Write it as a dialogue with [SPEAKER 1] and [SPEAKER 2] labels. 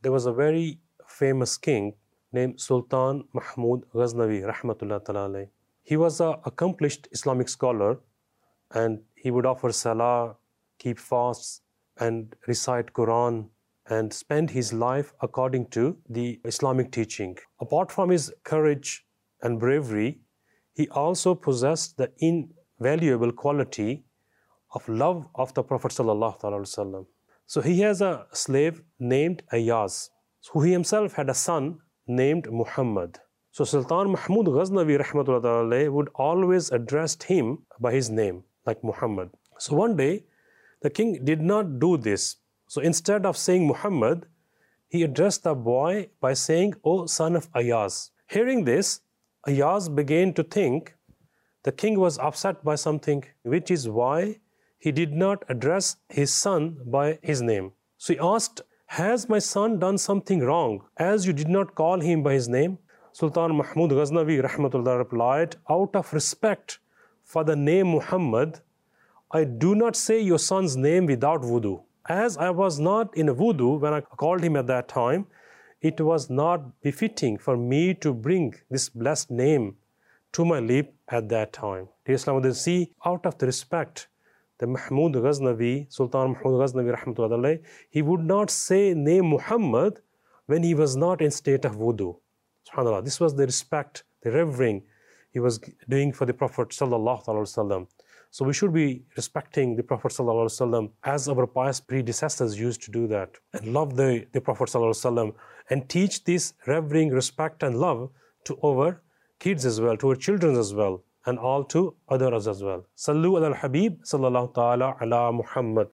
[SPEAKER 1] there was a very famous king named Sultan Mahmud Ghaznavi, rahmatullah ta'ala. He was an accomplished Islamic scholar, and he would offer salah, keep fasts, and recite Quran, and spend his life according to the Islamic teaching. Apart from his courage and bravery, he also possessed the invaluable quality of love of the Prophet sallallahu alaihi wasallam. So he has a slave named Ayaz, who he himself had a son named Muhammad. So Sultan Mahmud Ghaznavi rahmatullah would always address him by his name, like Muhammad. So one day, the king did not do this. So instead of saying Muhammad, he addressed the boy by saying, "O son of Ayaz." Hearing this, Ayaz began to think the king was upset by something, which is why he did not address his son by his name. So he asked, "Has my son done something wrong, as you did not call him by his name?" Sultan Mahmud Ghaznavi rahmatullah replied, "Out of respect for the name Muhammad, I do not say your son's name without wudu. As I was not in wudu when I called him at that time, it was not befitting for me to bring this blessed name to my lip at that time." Dear Islam, see, out of the respect, the Mahmud Ghaznavi, Sultan Mahmud Ghaznavi rahmatullah, he would not say name Muhammad when he was not in state of wudu. SubhanAllah, this was the respect, the revering he was doing for the Prophet sallallahu alaihi wasallam. So we should be respecting the Prophet sallallahu alaihi wasallam as our pious predecessors used to do that, and love the Prophet sallallahu alaihi wasallam, and teach this revering, respect and love to our kids as well, to our children as well, and all to others as well. Sallu ala al-Habib sallallahu ta'ala ala Muhammad.